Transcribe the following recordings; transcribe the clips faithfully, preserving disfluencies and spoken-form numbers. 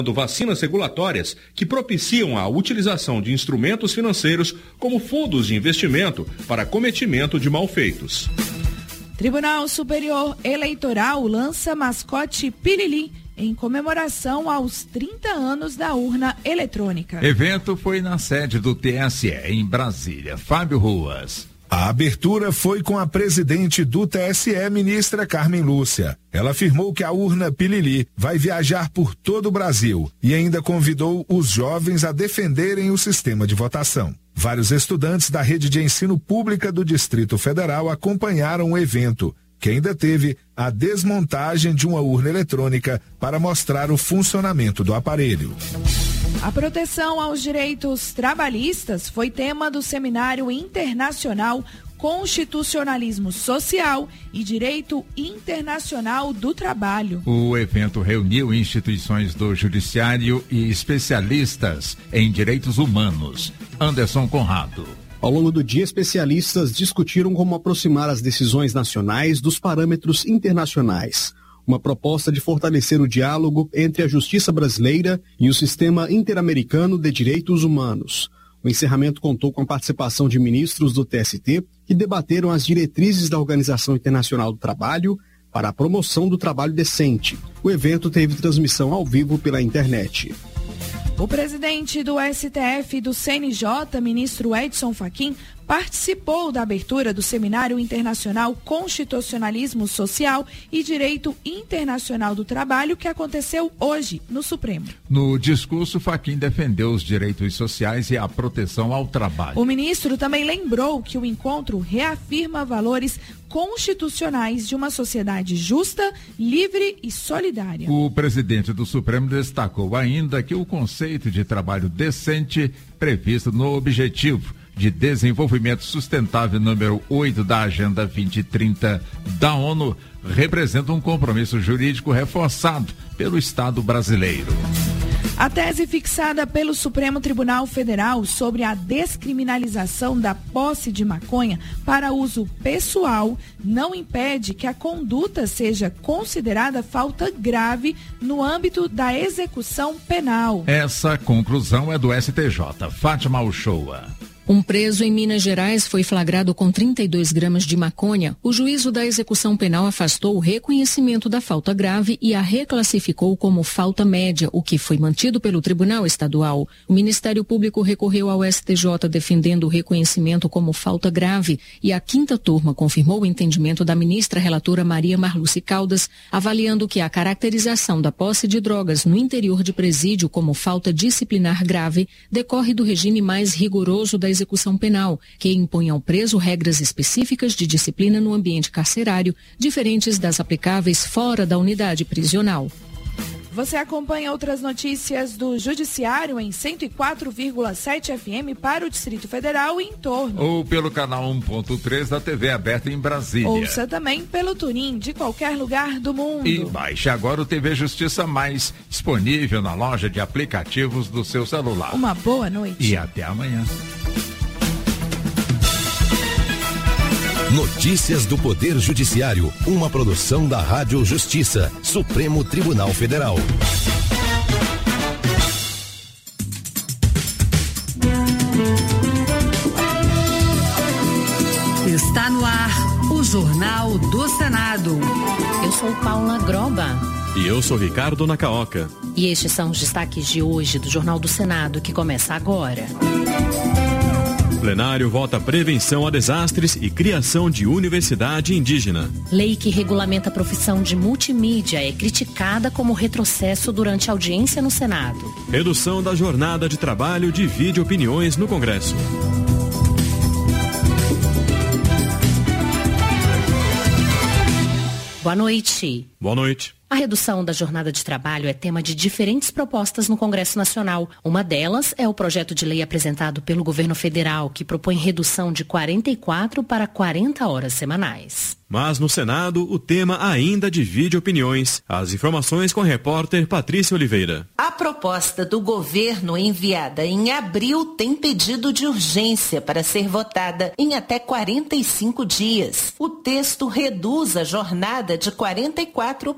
vacinas regulatórias que propiciam a utilização de instrumentos financeiros como fundos de investimento para cometimento de malfeitos. Tribunal Superior Eleitoral lança mascote Pilili em comemoração aos trinta anos da urna eletrônica. Evento foi na sede do T S E em Brasília. Fábio Ruas. A abertura foi com a presidente do T S E, ministra Carmen Lúcia. Ela afirmou que a urna Pilili vai viajar por todo o Brasil e ainda convidou os jovens a defenderem o sistema de votação. Vários estudantes da rede de ensino pública do Distrito Federal acompanharam o evento, que ainda teve a desmontagem de uma urna eletrônica para mostrar o funcionamento do aparelho. A proteção aos direitos trabalhistas foi tema do Seminário Internacional Constitucionalismo Social e Direito Internacional do Trabalho. O evento reuniu instituições do Judiciário e especialistas em direitos humanos. Anderson Conrado. Ao longo do dia, especialistas discutiram como aproximar as decisões nacionais dos parâmetros internacionais. Uma proposta de fortalecer o diálogo entre a justiça brasileira e o sistema interamericano de direitos humanos. O encerramento contou com a participação de ministros do T S T que debateram as diretrizes da Organização Internacional do Trabalho para a promoção do trabalho decente. O evento teve transmissão ao vivo pela internet. O presidente do S T F e do C N J, ministro Edson Fachin, participou da abertura do Seminário Internacional Constitucionalismo Social e Direito Internacional do Trabalho, que aconteceu hoje no Supremo. No discurso, Fachin defendeu os direitos sociais e a proteção ao trabalho. O ministro também lembrou que o encontro reafirma valores constitucionais de uma sociedade justa, livre e solidária. O presidente do Supremo destacou ainda que o conceito de trabalho decente previsto no Objetivo de Desenvolvimento Sustentável número oito da Agenda vinte trinta da ONU representa um compromisso jurídico reforçado pelo Estado brasileiro. A tese fixada pelo Supremo Tribunal Federal sobre a descriminalização da posse de maconha para uso pessoal não impede que a conduta seja considerada falta grave no âmbito da execução penal. Essa conclusão é do S T J. Fátima Uchoa. Um preso em Minas Gerais foi flagrado com trinta e dois gramas de maconha. O juízo da execução penal afastou o reconhecimento da falta grave e a reclassificou como falta média, o que foi mantido pelo Tribunal Estadual. O Ministério Público recorreu ao S T J defendendo o reconhecimento como falta grave e a quinta turma confirmou o entendimento da ministra relatora Maria Marluce Caldas, avaliando que a caracterização da posse de drogas no interior de presídio como falta disciplinar grave decorre do regime mais rigoroso da execução penal, que impõe ao preso regras específicas de disciplina no ambiente carcerário, diferentes das aplicáveis fora da unidade prisional. Você acompanha outras notícias do Judiciário em cento e quatro vírgula sete F M para o Distrito Federal e em torno. Ou pelo canal um ponto três da T V aberta em Brasília. Ouça também pelo Turim de qualquer lugar do mundo. E baixe agora o T V Justiça Mais, disponível na loja de aplicativos do seu celular. Uma boa noite. E até amanhã. Notícias do Poder Judiciário, uma produção da Rádio Justiça, Supremo Tribunal Federal. Está no ar o Jornal do Senado. Eu sou Paula Groba. E eu sou Ricardo Nacaoca. E estes são os destaques de hoje do Jornal do Senado, que começa agora. Plenário vota prevenção a desastres e criação de universidade indígena. Lei que regulamenta a profissão de multimídia é criticada como retrocesso durante a audiência no Senado. Redução da jornada de trabalho divide opiniões no Congresso. Boa noite. Boa noite. A redução da jornada de trabalho é tema de diferentes propostas no Congresso Nacional. Uma delas é o projeto de lei apresentado pelo governo federal, que propõe redução de quarenta e quatro para quarenta horas semanais. Mas no Senado, o tema ainda divide opiniões. As informações com a repórter Patrícia Oliveira. A proposta do governo enviada em abril tem pedido de urgência para ser votada em até quarenta e cinco dias. O texto reduz a jornada de quarenta e quatro para quarenta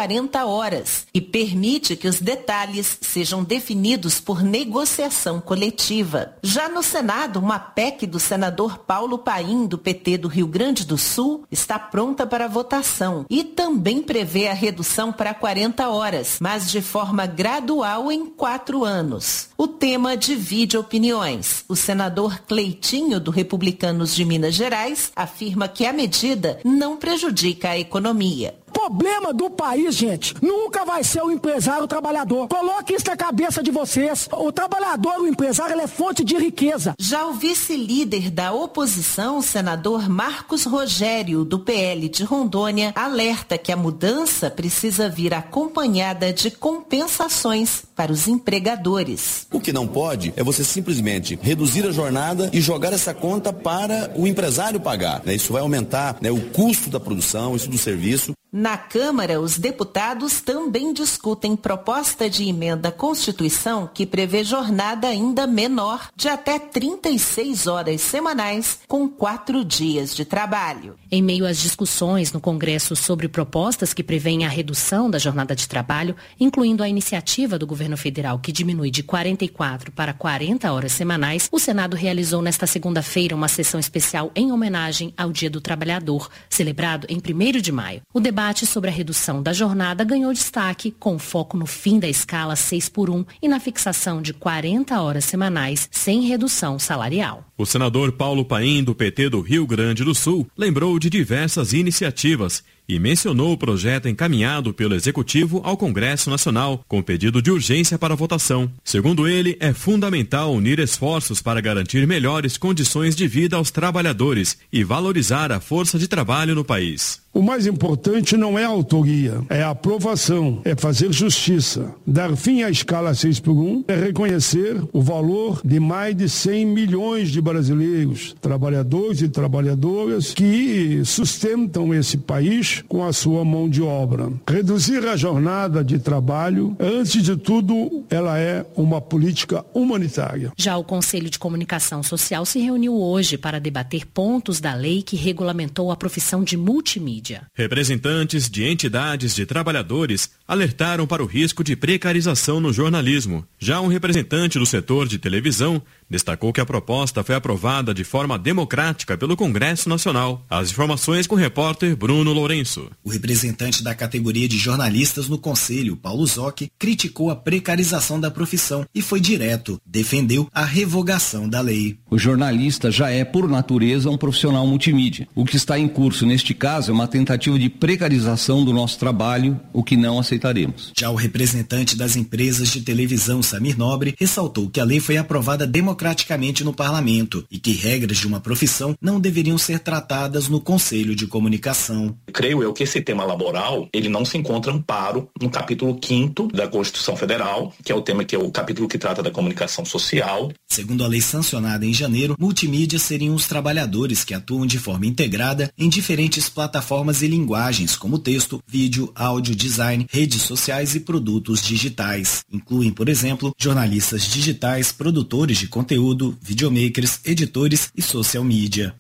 quarenta horas e permite que os detalhes sejam definidos por negociação coletiva. Já no Senado, uma P E C do senador Paulo Paim, do P T do Rio Grande do Sul, está pronta para votação e também prevê a redução para quarenta horas, mas de forma gradual em quatro anos. O tema divide opiniões. O senador Cleitinho, do Republicanos de Minas Gerais, afirma que a medida não prejudica a economia. O problema do país, gente, nunca vai ser o empresário, o trabalhador. Coloque isso na cabeça de vocês. O trabalhador, o empresário, ele é fonte de riqueza. Já o vice-líder da oposição, o senador Marcos Rogério, do P L de Rondônia, alerta que a mudança precisa vir acompanhada de compensações para os empregadores. O que não pode é você simplesmente reduzir a jornada e jogar essa conta para o empresário pagar. Isso vai aumentar, né, o custo da produção, isso do serviço. Na Câmara, os deputados também discutem proposta de emenda à Constituição que prevê jornada ainda menor de até trinta e seis horas semanais, com quatro dias de trabalho. Em meio às discussões no Congresso sobre propostas que prevêem a redução da jornada de trabalho, incluindo a iniciativa do governo federal que diminui de quarenta e quatro para quarenta horas semanais, o Senado realizou nesta segunda-feira uma sessão especial em homenagem ao Dia do Trabalhador, celebrado em primeiro de maio. O debate O debate sobre a redução da jornada ganhou destaque, com foco no fim da escala seis por um e na fixação de quarenta horas semanais sem redução salarial. O senador Paulo Paim, do P T do Rio Grande do Sul, lembrou de diversas iniciativas e mencionou o projeto encaminhado pelo Executivo ao Congresso Nacional, com pedido de urgência para votação. Segundo ele, é fundamental unir esforços para garantir melhores condições de vida aos trabalhadores e valorizar a força de trabalho no país. O mais importante não é a autoria, é a aprovação, é fazer justiça. Dar fim à escala seis por um é reconhecer o valor de mais de cem milhões de brasileiros, trabalhadores e trabalhadoras, que sustentam esse país com a sua mão de obra. Reduzir a jornada de trabalho, antes de tudo, ela é uma política humanitária. Já o Conselho de Comunicação Social se reuniu hoje para debater pontos da lei que regulamentou a profissão de multimídia. Representantes de entidades de trabalhadores alertaram para o risco de precarização no jornalismo. Já um representante do setor de televisão destacou que a proposta foi aprovada de forma democrática pelo Congresso Nacional. As informações com o repórter Bruno Lourenço. O representante da categoria de jornalistas no Conselho, Paulo Zocchi, criticou a precarização da profissão e foi direto, defendeu a revogação da lei. O jornalista já é, por natureza, um profissional multimídia. O que está em curso neste caso é uma tentativa de precarização do nosso trabalho, o que não aceitaremos. Já o representante das empresas de televisão, Samir Nobre, ressaltou que a lei foi aprovada democraticamente no parlamento e que regras de uma profissão não deveriam ser tratadas no Conselho de Comunicação. Creio eu que esse tema laboral, ele não se encontra amparo no capítulo quinto da Constituição Federal, que é o tema que é o capítulo que trata da comunicação social. Segundo a lei sancionada em janeiro, multimídia seriam os trabalhadores que atuam de forma integrada em diferentes plataformas e linguagens, como texto, vídeo, áudio, design, redes sociais e produtos digitais. Incluem, por exemplo, jornalistas digitais, produtores de conteúdo, videomakers, editores e social media.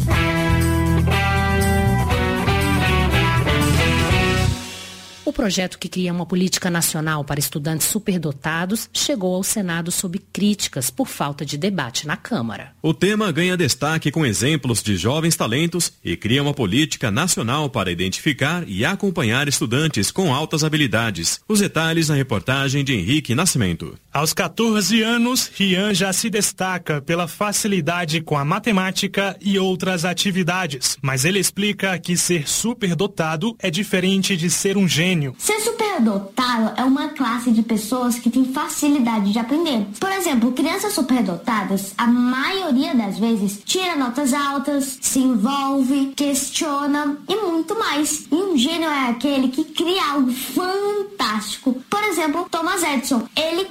O projeto que cria uma política nacional para estudantes superdotados chegou ao Senado sob críticas por falta de debate na Câmara. O tema ganha destaque com exemplos de jovens talentos e cria uma política nacional para identificar e acompanhar estudantes com altas habilidades. Os detalhes na reportagem de Henrique Nascimento. Aos quatorze anos, Rian já se destaca pela facilidade com a matemática e outras atividades, mas ele explica que ser superdotado é diferente de ser um gênio. Ser superdotado é uma classe de pessoas que tem facilidade de aprender. Por exemplo, crianças superdotadas, a maioria das vezes, tira notas altas, se envolve, questiona e muito mais. E um gênio é aquele que cria algo fantástico. Por exemplo, Thomas Edison. Ele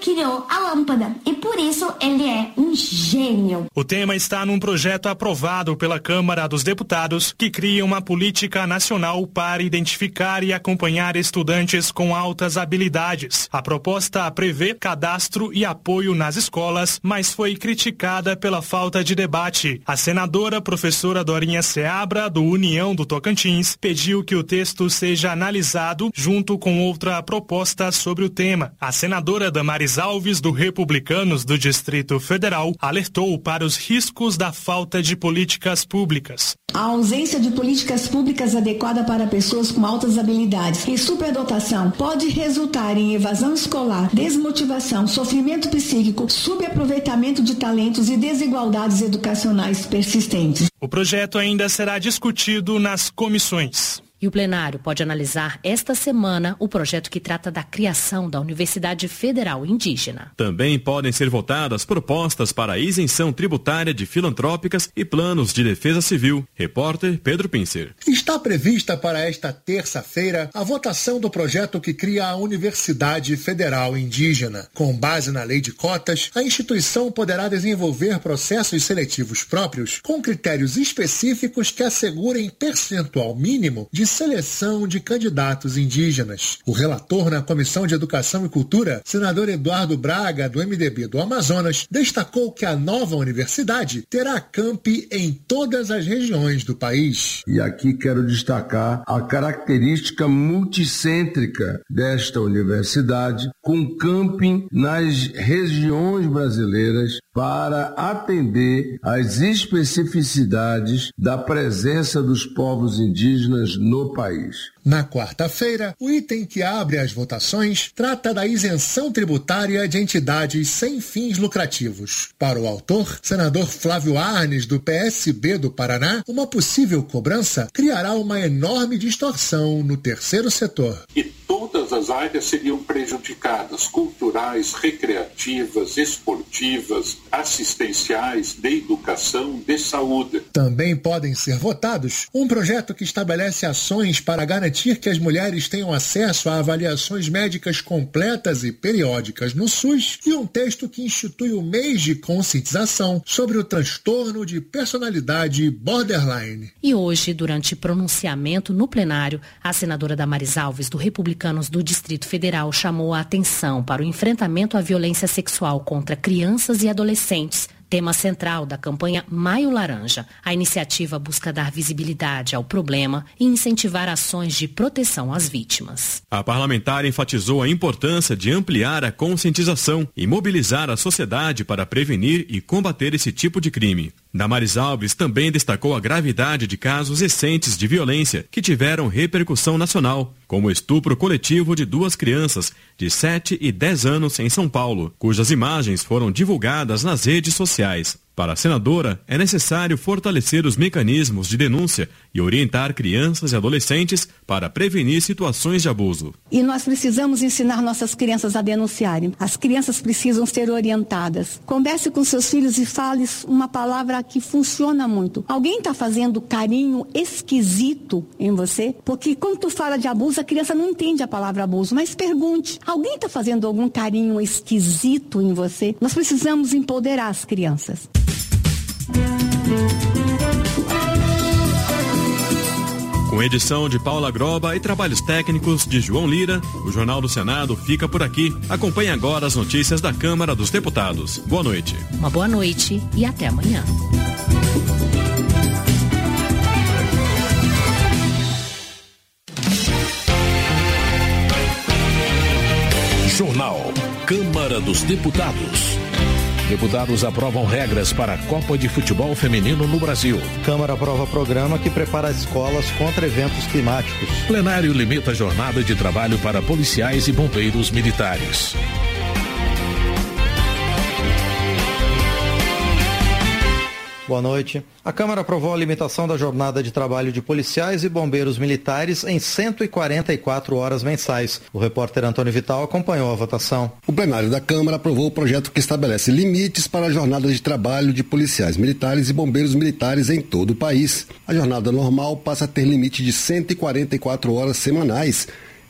criou a lâmpada e por isso ele é um gênio. O tema está num projeto aprovado pela Câmara dos Deputados que cria uma política nacional para identificar e acompanhar estudantes com altas habilidades. A proposta prevê cadastro e apoio nas escolas, mas foi criticada pela falta de debate. A senadora professora Dorinha Seabra, do União do Tocantins, pediu que o texto seja analisado junto com outra proposta sobre o tema. A senadora Damares Alves, do Republicanos do Distrito Federal, alertou para os riscos da falta de políticas públicas. A ausência de políticas públicas adequadas para pessoas com altas habilidades e superdotação pode resultar em evasão escolar, desmotivação, sofrimento psíquico, subaproveitamento de talentos e desigualdades educacionais persistentes. O projeto ainda será discutido nas comissões. E o plenário pode analisar esta semana o projeto que trata da criação da Universidade Federal Indígena. Também podem ser votadas propostas para a isenção tributária de filantrópicas e planos de defesa civil. Repórter Pedro Pincer. Está prevista para esta terça-feira a votação do projeto que cria a Universidade Federal Indígena. Com base na lei de cotas, a instituição poderá desenvolver processos seletivos próprios com critérios específicos que assegurem percentual mínimo de seleção de candidatos indígenas. O relator na Comissão de Educação e Cultura, senador Eduardo Braga, do M D B do Amazonas, destacou que a nova universidade terá campi em todas as regiões do país. E aqui quero destacar a característica multicêntrica desta universidade, com camping nas regiões brasileiras para atender às especificidades da presença dos povos indígenas no país. Na quarta-feira, o item que abre as votações trata da isenção tributária de entidades sem fins lucrativos. Para o autor, senador Flávio Arnes, do P S B do Paraná, uma possível cobrança criará uma enorme distorção no terceiro setor. E todas as áreas seriam prejudicadas, culturais, recreativas, esportivas, assistenciais, de educação, de saúde. Também podem ser votados um projeto que estabelece ações para garantir que as mulheres tenham acesso a avaliações médicas completas e periódicas no SUS e um texto que institui o mês de conscientização sobre o transtorno de personalidade borderline. E hoje, durante pronunciamento no plenário, a senadora Damares Alves, do Republicanos do Distrito Federal, chamou a atenção para o enfrentamento à violência sexual contra crianças e adolescentes, tema central da campanha Maio Laranja. A iniciativa busca dar visibilidade ao problema e incentivar ações de proteção às vítimas. A parlamentar enfatizou a importância de ampliar a conscientização e mobilizar a sociedade para prevenir e combater esse tipo de crime. Damares Alves também destacou a gravidade de casos recentes de violência que tiveram repercussão nacional, como o estupro coletivo de duas crianças de sete e dez anos em São Paulo, cujas imagens foram divulgadas nas redes sociais. Para a senadora, é necessário fortalecer os mecanismos de denúncia e orientar crianças e adolescentes para prevenir situações de abuso. E nós precisamos ensinar nossas crianças a denunciarem. As crianças precisam ser orientadas. Converse com seus filhos e fale uma palavra que funciona muito. Alguém está fazendo carinho esquisito em você? Porque quando tu fala de abuso, a criança não entende a palavra abuso. Mas pergunte, alguém está fazendo algum carinho esquisito em você? Nós precisamos empoderar as crianças. Com edição de Paula Groba e trabalhos técnicos de João Lira, o Jornal do Senado fica por aqui. Acompanhe agora as notícias da Câmara dos Deputados. Boa noite. Uma boa noite e até amanhã. Jornal Câmara dos Deputados. Deputados aprovam regras para a Copa de Futebol Feminino no Brasil. Câmara aprova programa que prepara escolas contra eventos climáticos. Plenário limita a jornada de trabalho para policiais e bombeiros militares. Boa noite. A Câmara aprovou a limitação da jornada de trabalho de policiais e bombeiros militares em cento e quarenta e quatro horas mensais. O repórter Antônio Vital acompanhou a votação. O plenário da Câmara aprovou o projeto que estabelece limites para a jornada de trabalho de policiais militares e bombeiros militares em todo o país. A jornada normal passa a ter limite de cento e quarenta e quatro horas semanais,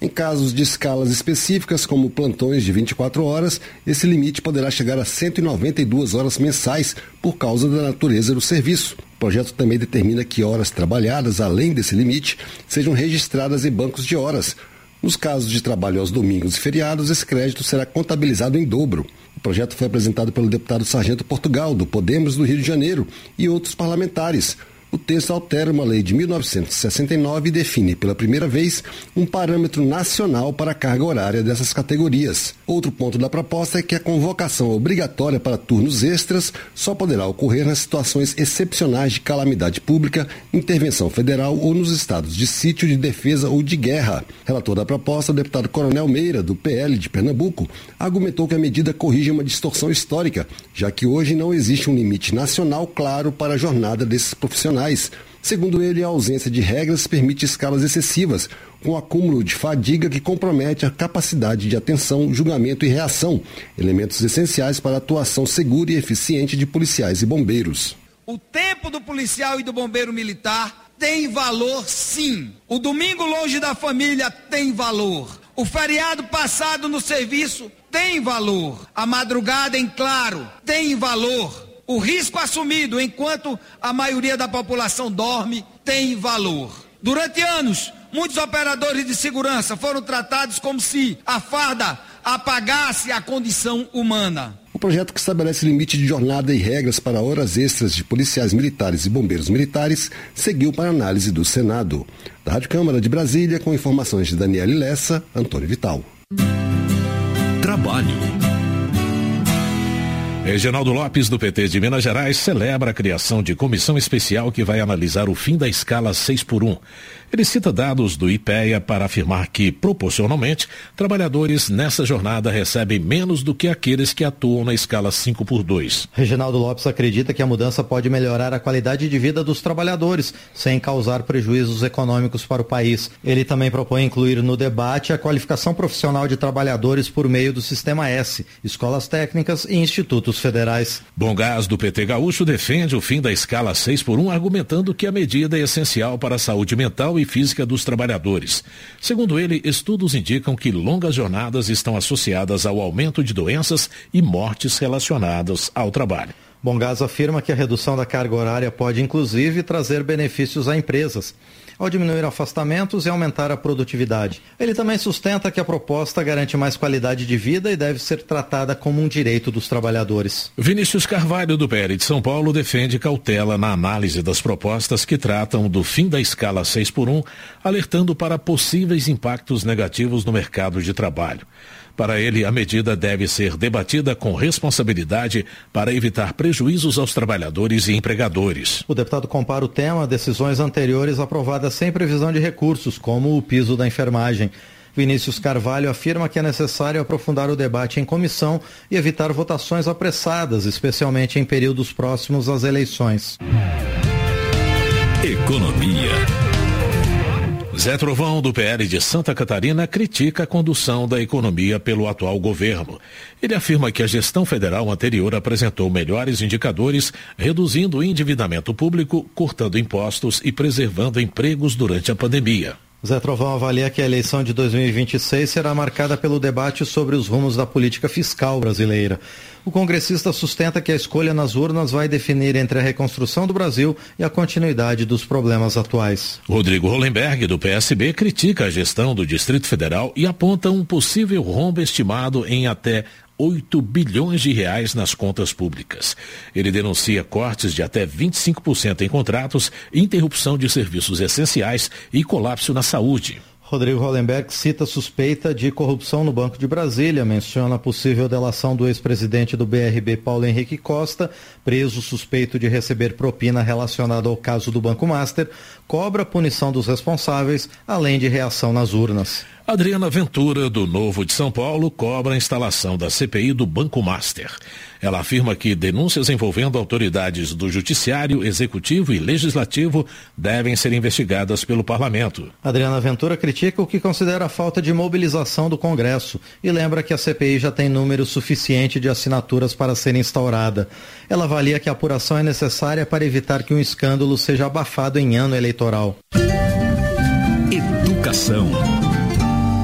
Em casos de escalas específicas, como plantões de vinte e quatro horas, esse limite poderá chegar a cento e noventa e duas horas mensais por causa da natureza do serviço. O projeto também determina que horas trabalhadas, além desse limite, sejam registradas em bancos de horas. Nos casos de trabalho aos domingos e feriados, esse crédito será contabilizado em dobro. O projeto foi apresentado pelo deputado Sargento Portugal, do Podemos do Rio de Janeiro, e outros parlamentares. O texto altera uma lei de mil novecentos e sessenta e nove e define, pela primeira vez, um parâmetro nacional para a carga horária dessas categorias. Outro ponto da proposta é que a convocação obrigatória para turnos extras só poderá ocorrer nas situações excepcionais de calamidade pública, intervenção federal ou nos estados de sítio, de defesa ou de guerra. Relator da proposta, o deputado Coronel Meira, do P L de Pernambuco, argumentou que a medida corrige uma distorção histórica, já que hoje não existe um limite nacional claro para a jornada desses profissionais. Segundo ele, a ausência de regras permite escalas excessivas, com acúmulo de fadiga que compromete a capacidade de atenção, julgamento e reação, elementos essenciais para a atuação segura e eficiente de policiais e bombeiros. O tempo do policial e do bombeiro militar tem valor, sim. O domingo longe da família tem valor. O feriado passado no serviço tem valor. A madrugada em claro tem valor. O risco assumido enquanto a maioria da população dorme tem valor. Durante anos, muitos operadores de segurança foram tratados como se a farda apagasse a condição humana. O projeto, que estabelece limite de jornada e regras para horas extras de policiais militares e bombeiros militares, seguiu para análise do Senado. Da Rádio Câmara de Brasília, com informações de Daniele Lessa, Antônio Vital. Trabalho. Reginaldo Lopes, do P T de Minas Gerais, celebra a criação de comissão especial que vai analisar o fim da escala seis por um. Ele cita dados do IPEA para afirmar que, proporcionalmente, trabalhadores nessa jornada recebem menos do que aqueles que atuam na escala cinco por dois. Reginaldo Lopes acredita que a mudança pode melhorar a qualidade de vida dos trabalhadores, sem causar prejuízos econômicos para o país. Ele também propõe incluir no debate a qualificação profissional de trabalhadores por meio do Sistema S, escolas técnicas e institutos federais. Bom Gás, do P T Gaúcho, defende o fim da escala seis por um, argumentando que a medida é essencial para a saúde mental e física dos trabalhadores. Segundo ele, estudos indicam que longas jornadas estão associadas ao aumento de doenças e mortes relacionadas ao trabalho. Bom Gás afirma que a redução da carga horária pode, inclusive, trazer benefícios a empresas, ao diminuir afastamentos e aumentar a produtividade. Ele também sustenta que a proposta garante mais qualidade de vida e deve ser tratada como um direito dos trabalhadores. Vinícius Carvalho, do P L de São Paulo, defende cautela na análise das propostas que tratam do fim da escala seis por um, alertando para possíveis impactos negativos no mercado de trabalho. Para ele, a medida deve ser debatida com responsabilidade para evitar prejuízos aos trabalhadores e empregadores. O deputado compara o tema a decisões anteriores aprovadas sem previsão de recursos, como o piso da enfermagem. Vinícius Carvalho afirma que é necessário aprofundar o debate em comissão e evitar votações apressadas, especialmente em períodos próximos às eleições. Economia. Zé Trovão, do P L de Santa Catarina, critica a condução da economia pelo atual governo. Ele afirma que a gestão federal anterior apresentou melhores indicadores, reduzindo o endividamento público, cortando impostos e preservando empregos durante a pandemia. Zé Trovão avalia que a eleição de dois mil e vinte e seis será marcada pelo debate sobre os rumos da política fiscal brasileira. O congressista sustenta que a escolha nas urnas vai definir entre a reconstrução do Brasil e a continuidade dos problemas atuais. Rodrigo Hollenberg, do P S B, critica a gestão do Distrito Federal e aponta um possível rombo estimado em até oito bilhões de reais nas contas públicas. Ele denuncia cortes de até vinte e cinco por cento em contratos, interrupção de serviços essenciais e colapso na saúde. Rodrigo Hollenberg cita suspeita de corrupção no Banco de Brasília, menciona a possível delação do ex-presidente do B R B, Paulo Henrique Costa, preso suspeito de receber propina relacionada ao caso do Banco Master, cobra a punição dos responsáveis, além de reação nas urnas. Adriana Ventura, do Novo de São Paulo, cobra a instalação da C P I do Banco Master. Ela afirma que denúncias envolvendo autoridades do Judiciário, Executivo e Legislativo devem ser investigadas pelo Parlamento. Adriana Ventura critica o que considera a falta de mobilização do Congresso e lembra que a C P I já tem número suficiente de assinaturas para ser instaurada. Ela avalia que a apuração é necessária para evitar que um escândalo seja abafado em ano eleitoral. Educação.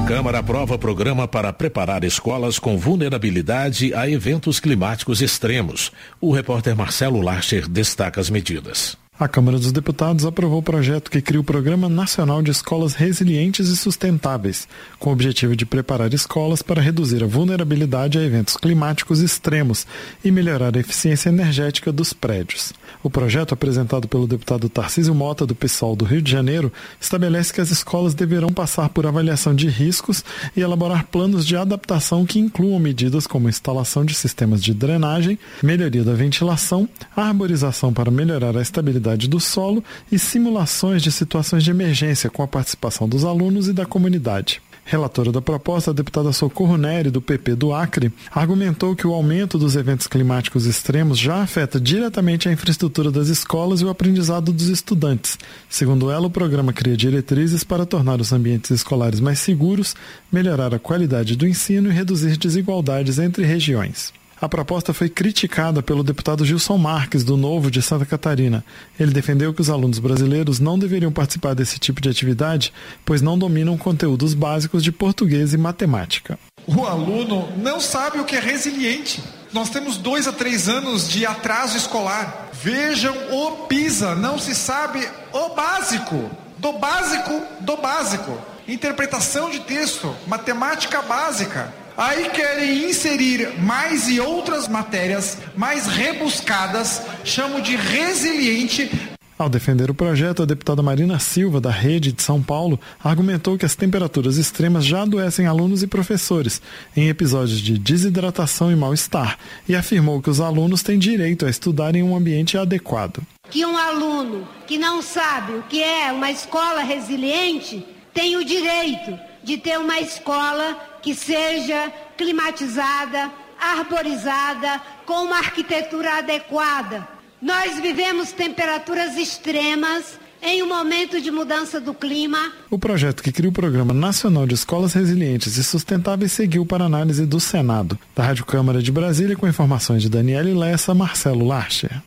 Câmara aprova programa para preparar escolas com vulnerabilidade a eventos climáticos extremos. O repórter Marcelo Larcher destaca as medidas. A Câmara dos Deputados aprovou o projeto que cria o Programa Nacional de Escolas Resilientes e Sustentáveis, com o objetivo de preparar escolas para reduzir a vulnerabilidade a eventos climáticos extremos e melhorar a eficiência energética dos prédios. O projeto, apresentado pelo deputado Tarcísio Mota, do PSOL do Rio de Janeiro, estabelece que as escolas deverão passar por avaliação de riscos e elaborar planos de adaptação que incluam medidas como instalação de sistemas de drenagem, melhoria da ventilação, arborização para melhorar a estabilidade do solo e simulações de situações de emergência com a participação dos alunos e da comunidade. Relatora da proposta, a deputada Socorro Neri, do P P do Acre, argumentou que o aumento dos eventos climáticos extremos já afeta diretamente a infraestrutura das escolas e o aprendizado dos estudantes. Segundo ela, o programa cria diretrizes para tornar os ambientes escolares mais seguros, melhorar a qualidade do ensino e reduzir desigualdades entre regiões. A proposta foi criticada pelo deputado Gilson Marques, do Novo de Santa Catarina. Ele defendeu que os alunos brasileiros não deveriam participar desse tipo de atividade, pois não dominam conteúdos básicos de português e matemática. O aluno não sabe o que é resiliente. Nós temos dois a três anos de atraso escolar. Vejam o PISA, não se sabe o básico, do básico, do básico. Interpretação de texto, matemática básica. Aí querem inserir mais e outras matérias mais rebuscadas, chamo de resiliente. Ao defender o projeto, a deputada Marina Silva, da Rede de São Paulo, argumentou que as temperaturas extremas já adoecem alunos e professores em episódios de desidratação e mal-estar e afirmou que os alunos têm direito a estudar em um ambiente adequado. Que um aluno que não sabe o que é uma escola resiliente tem o direito de ter uma escola que seja climatizada, arborizada, com uma arquitetura adequada. Nós vivemos temperaturas extremas em um momento de mudança do clima. O projeto que cria o Programa Nacional de Escolas Resilientes e Sustentáveis seguiu para análise do Senado. Da Rádio Câmara de Brasília, com informações de Daniele Lessa, Marcelo Larcher.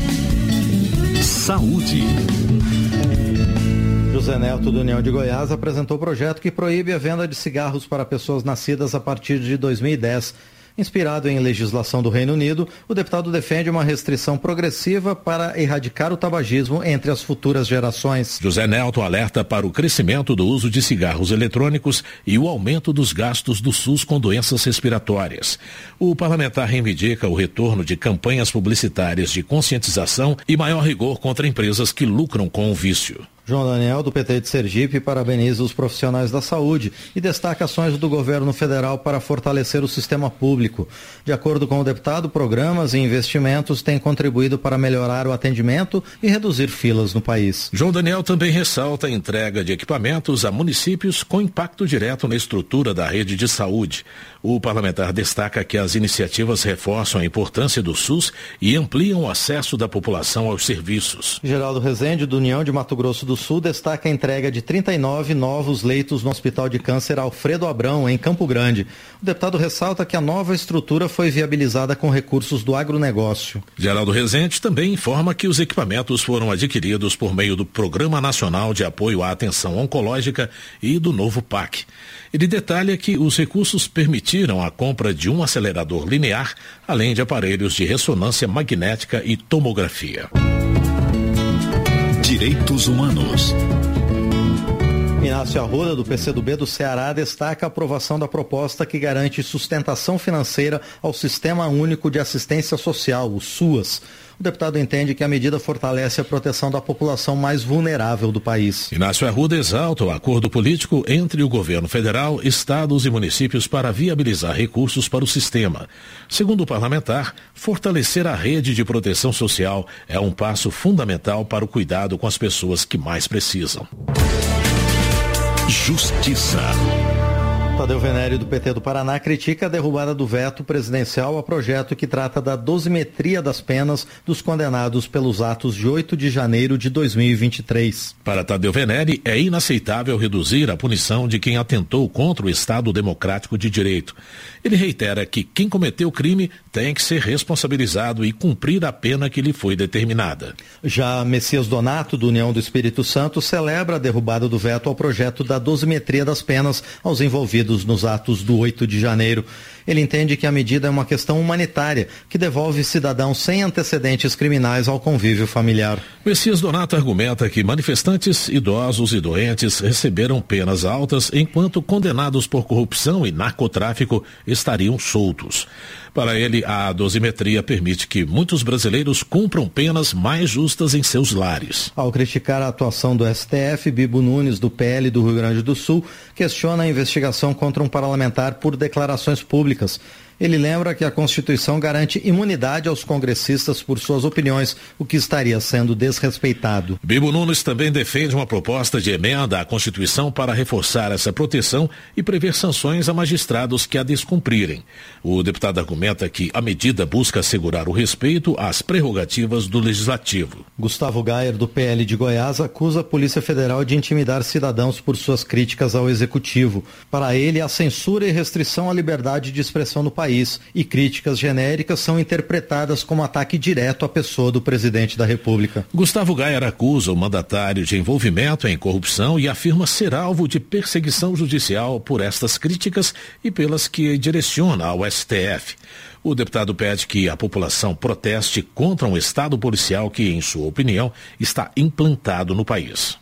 Saúde. José Neto, do União de Goiás, apresentou o projeto que proíbe a venda de cigarros para pessoas nascidas a partir de dois mil e dez. Inspirado em legislação do Reino Unido, o deputado defende uma restrição progressiva para erradicar o tabagismo entre as futuras gerações. José Neto alerta para o crescimento do uso de cigarros eletrônicos e o aumento dos gastos do SUS com doenças respiratórias. O parlamentar reivindica o retorno de campanhas publicitárias de conscientização e maior rigor contra empresas que lucram com o vício. João Daniel, do P T de Sergipe, parabeniza os profissionais da saúde e destaca ações do governo federal para fortalecer o sistema público. De acordo com o deputado, programas e investimentos têm contribuído para melhorar o atendimento e reduzir filas no país. João Daniel também ressalta a entrega de equipamentos a municípios com impacto direto na estrutura da rede de saúde. O parlamentar destaca que as iniciativas reforçam a importância do SUS e ampliam o acesso da população aos serviços. Geraldo Rezende, do União de Mato Grosso do Sul, destaca a entrega de trinta e nove novos leitos no Hospital de Câncer Alfredo Abrão, em Campo Grande. O deputado ressalta que a nova estrutura foi viabilizada com recursos do agronegócio. Geraldo Rezende também informa que os equipamentos foram adquiridos por meio do Programa Nacional de Apoio à Atenção Oncológica e do novo P A C. Ele detalha que os recursos permitiram a compra de um acelerador linear, além de aparelhos de ressonância magnética e tomografia. Direitos Humanos. Inácio Arruda, do P C do B do Ceará, destaca a aprovação da proposta que garante sustentação financeira ao Sistema Único de Assistência Social, o SUAS. O deputado entende que a medida fortalece a proteção da população mais vulnerável do país. Inácio Arruda exalta o acordo político entre o governo federal, estados e municípios para viabilizar recursos para o sistema. Segundo o parlamentar, fortalecer a rede de proteção social é um passo fundamental para o cuidado com as pessoas que mais precisam. Justiça. Tadeu Venério, do P T do Paraná, critica a derrubada do veto presidencial a projeto que trata da dosimetria das penas dos condenados pelos atos de oito de janeiro de dois mil e vinte e três. Para Tadeu Venério, é inaceitável reduzir a punição de quem atentou contra o Estado Democrático de Direito. Ele reitera que quem cometeu o crime tem que ser responsabilizado e cumprir a pena que lhe foi determinada. Já Messias Donato, do União do Espírito Santo, celebra a derrubada do veto ao projeto da dosimetria das penas aos envolvidos nos atos do oito de janeiro. Ele entende que a medida é uma questão humanitária, que devolve cidadãos sem antecedentes criminais ao convívio familiar. Messias Donato argumenta que manifestantes idosos e doentes receberam penas altas, enquanto condenados por corrupção e narcotráfico estariam soltos. Para ele, a dosimetria permite que muitos brasileiros cumpram penas mais justas em seus lares. Ao criticar a atuação do S T F, Bibo Nunes, do P L do Rio Grande do Sul, questiona a investigação contra um parlamentar por declarações públicas. Ele lembra que a Constituição garante imunidade aos congressistas por suas opiniões, o que estaria sendo desrespeitado. Bibo Nunes também defende uma proposta de emenda à Constituição para reforçar essa proteção e prever sanções a magistrados que a descumprirem. O deputado argumenta que a medida busca assegurar o respeito às prerrogativas do Legislativo. Gustavo Gayer, do P L de Goiás, acusa a Polícia Federal de intimidar cidadãos por suas críticas ao Executivo. Para ele, a censura e restrição à liberdade de expressão no país país e críticas genéricas são interpretadas como ataque direto à pessoa do presidente da República. Gustavo Gayer acusa o mandatário de envolvimento em corrupção e afirma ser alvo de perseguição judicial por estas críticas e pelas que direciona ao S T F. O deputado pede que a população proteste contra um Estado policial que, em sua opinião, está implantado no país.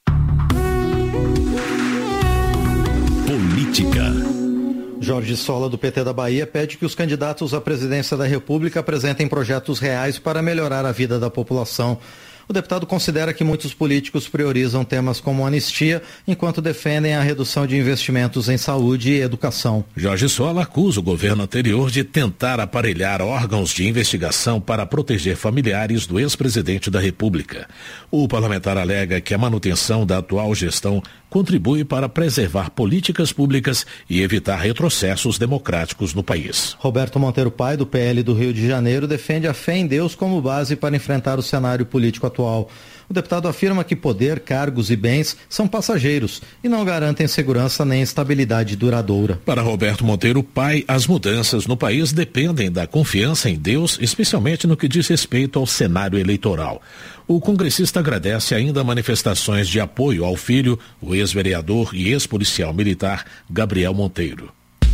Política. Jorge Sola, do P T da Bahia, pede que os candidatos à presidência da República apresentem projetos reais para melhorar a vida da população. O deputado considera que muitos políticos priorizam temas como anistia, enquanto defendem a redução de investimentos em saúde e educação. Jorge Sola acusa o governo anterior de tentar aparelhar órgãos de investigação para proteger familiares do ex-presidente da República. O parlamentar alega que a manutenção da atual gestão contribui para preservar políticas públicas e evitar retrocessos democráticos no país. Roberto Monteiro Pai, do P L do Rio de Janeiro, defende a fé em Deus como base para enfrentar o cenário político atual. O deputado afirma que poder, cargos e bens são passageiros e não garantem segurança nem estabilidade duradoura. Para Roberto Monteiro Pai, as mudanças no país dependem da confiança em Deus, especialmente no que diz respeito ao cenário eleitoral. O congressista agradece ainda manifestações de apoio ao filho, o ex-vereador e ex-policial militar Gabriel Monteiro.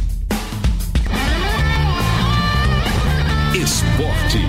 Esporte.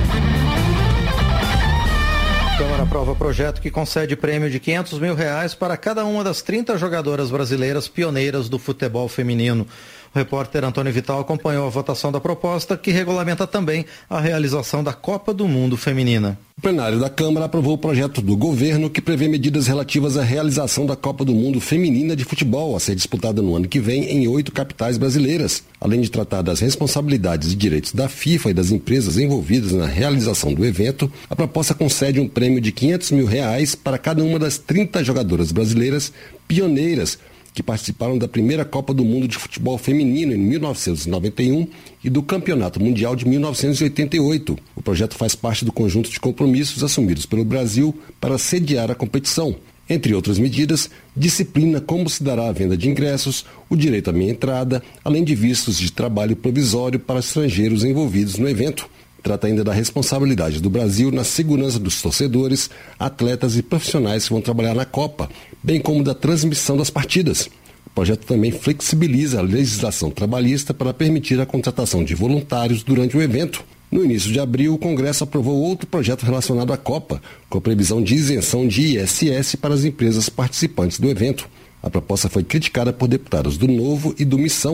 Câmara aprova projeto que concede prêmio de quinhentos mil reais para cada uma das trinta jogadoras brasileiras pioneiras do futebol feminino. O repórter Antônio Vital acompanhou a votação da proposta, que regulamenta também a realização da Copa do Mundo Feminina. O plenário da Câmara aprovou o projeto do governo que prevê medidas relativas à realização da Copa do Mundo Feminina de Futebol, a ser disputada no ano que vem em oito capitais brasileiras. Além de tratar das responsabilidades e direitos da FIFA e das empresas envolvidas na realização do evento, a proposta concede um prêmio de quinhentos mil reais para cada uma das trinta jogadoras brasileiras pioneiras que participaram da primeira Copa do Mundo de Futebol Feminino em mil novecentos e noventa e um e do Campeonato Mundial de mil novecentos e oitenta e oito. O projeto faz parte do conjunto de compromissos assumidos pelo Brasil para sediar a competição. Entre outras medidas, disciplina como se dará a venda de ingressos, o direito à meia entrada, além de vistos de trabalho provisório para estrangeiros envolvidos no evento. Trata ainda da responsabilidade do Brasil na segurança dos torcedores, atletas e profissionais que vão trabalhar na Copa, bem como da transmissão das partidas. O projeto também flexibiliza a legislação trabalhista para permitir a contratação de voluntários durante o evento. No início de abril, o Congresso aprovou outro projeto relacionado à Copa, com a previsão de isenção de I S S para as empresas participantes do evento. A proposta foi criticada por deputados do Novo e do Missão.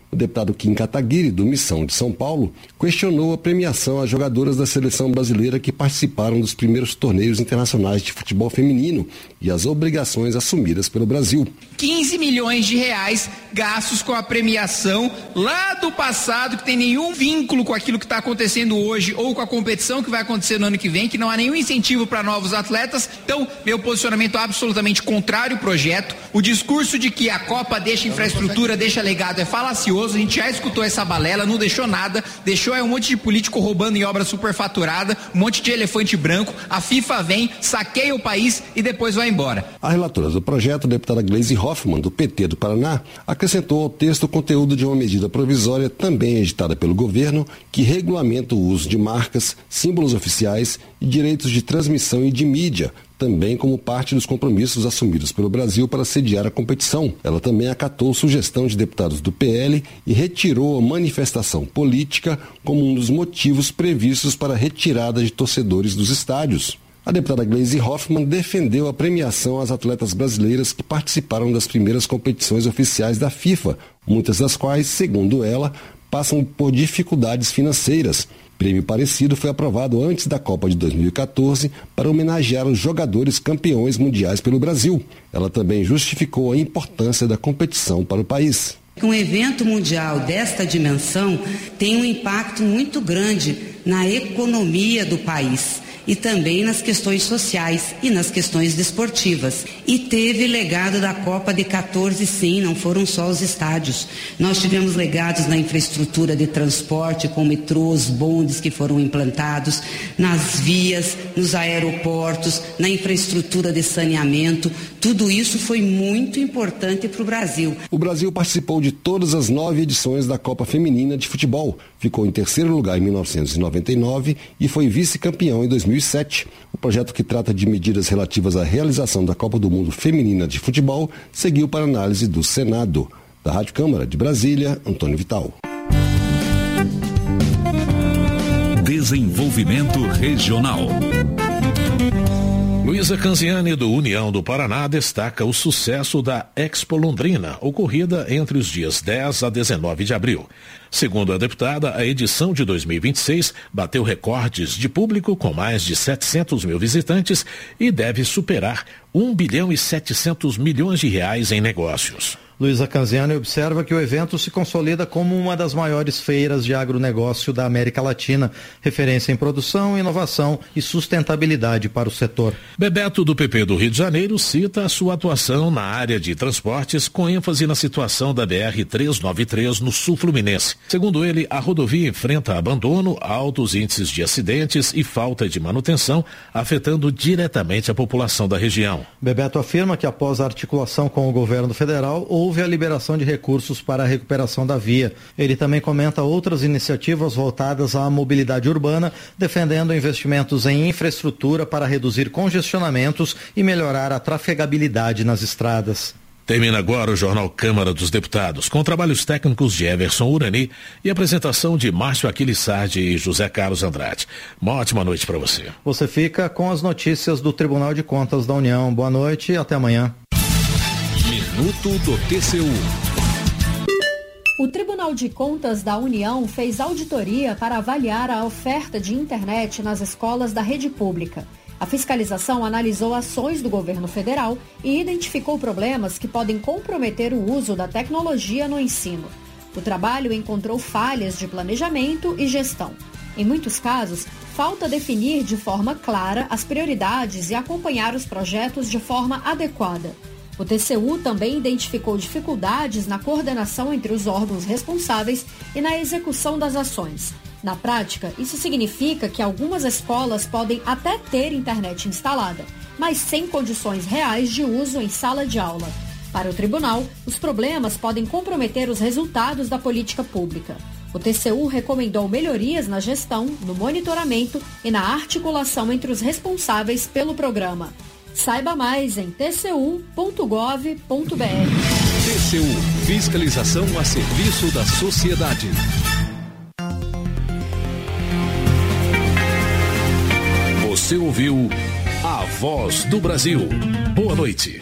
O deputado Kim Kataguiri, do Missão de São Paulo, questionou a premiação às jogadoras da seleção brasileira que participaram dos primeiros torneios internacionais de futebol feminino e as obrigações assumidas pelo Brasil. quinze milhões de reais gastos com a premiação lá do passado, que tem nenhum vínculo com aquilo que está acontecendo hoje ou com a competição que vai acontecer no ano que vem, que não há nenhum incentivo para novos atletas. Então, meu posicionamento é absolutamente contrário ao projeto. O discurso de que a Copa deixa infraestrutura, deixa legado é falacioso. A gente já escutou essa balela, não deixou nada, deixou é um monte de político roubando em obra superfaturada, um monte de elefante branco. A FIFA vem, saqueia o país e depois vai embora. A relatora do projeto, a deputada Gleisi Hoffmann, do P T do Paraná, acrescentou ao texto o conteúdo de uma medida provisória também editada pelo governo que regulamenta o uso de marcas, símbolos oficiais e direitos de transmissão e de mídia, também como parte dos compromissos assumidos pelo Brasil para sediar a competição. Ela também acatou sugestão de deputados do P L e retirou a manifestação política como um dos motivos previstos para a retirada de torcedores dos estádios. A deputada Gleisi Hoffmann defendeu a premiação às atletas brasileiras que participaram das primeiras competições oficiais da FIFA, muitas das quais, segundo ela, passam por dificuldades financeiras. Prêmio parecido foi aprovado antes da Copa de dois mil e quatorze para homenagear os jogadores campeões mundiais pelo Brasil. Ela também justificou a importância da competição para o país. Um evento mundial desta dimensão tem um impacto muito grande na economia do país e também nas questões sociais e nas questões desportivas. E teve legado da Copa de quatorze, sim, não foram só os estádios. Nós tivemos legados na infraestrutura de transporte, com metrôs, bondes que foram implantados, nas vias, nos aeroportos, na infraestrutura de saneamento. Tudo isso foi muito importante para o Brasil. O Brasil participou de todas as nove edições da Copa Feminina de Futebol. Ficou em terceiro lugar em mil novecentos e noventa e nove e foi vice-campeão em dois mil e sete. O projeto, que trata de medidas relativas à realização da Copa do Mundo Feminina de Futebol, seguiu para análise do Senado. Da Rádio Câmara de Brasília, Antônio Vital. Desenvolvimento Regional. Luísa Canziani, do União do Paraná, destaca o sucesso da Expo Londrina, ocorrida entre os dias dez a dezenove de abril. Segundo a deputada, a edição de dois mil e vinte e seis bateu recordes de público com mais de setecentos mil visitantes e deve superar um bilhão e setecentos milhões de reais em negócios. Luísa Canziani observa que o evento se consolida como uma das maiores feiras de agronegócio da América Latina, referência em produção, inovação e sustentabilidade para o setor. Bebeto, do P P do Rio de Janeiro, cita a sua atuação na área de transportes, com ênfase na situação da B R trezentos e noventa e três no sul fluminense. Segundo ele, a rodovia enfrenta abandono, altos índices de acidentes e falta de manutenção, afetando diretamente a população da região. Bebeto afirma que, após a articulação com o governo federal, houve a liberação de recursos para a recuperação da via. Ele também comenta outras iniciativas voltadas à mobilidade urbana, defendendo investimentos em infraestrutura para reduzir congestionamentos e melhorar a trafegabilidade nas estradas. Termina agora o Jornal Câmara dos Deputados, com trabalhos técnicos de Everson Urani e apresentação de Márcio Aquiles Sardi e José Carlos Andrade. Uma ótima noite para você. Você fica com as notícias do Tribunal de Contas da União. Boa noite e até amanhã. Minuto do T C U. O Tribunal de Contas da União fez auditoria para avaliar a oferta de internet nas escolas da rede pública. A fiscalização analisou ações do governo federal e identificou problemas que podem comprometer o uso da tecnologia no ensino. O trabalho encontrou falhas de planejamento e gestão. Em muitos casos, falta definir de forma clara as prioridades e acompanhar os projetos de forma adequada. O T C U também identificou dificuldades na coordenação entre os órgãos responsáveis e na execução das ações. Na prática, isso significa que algumas escolas podem até ter internet instalada, mas sem condições reais de uso em sala de aula. Para o tribunal, os problemas podem comprometer os resultados da política pública. O T C U recomendou melhorias na gestão, no monitoramento e na articulação entre os responsáveis pelo programa. Saiba mais em t c u ponto gov ponto b r. T C U, fiscalização a serviço da sociedade. Você ouviu A Voz do Brasil. Boa noite.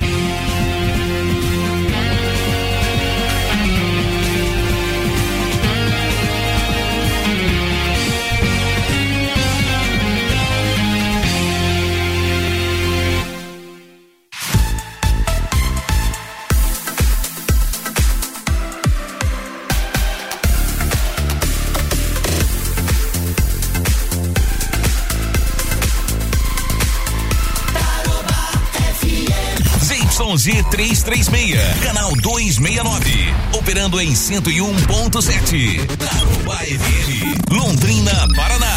G trezentos e trinta e seis, canal duzentos e sessenta e nove, operando em cento e um ponto sete. Tarobá F M, Londrina, Paraná.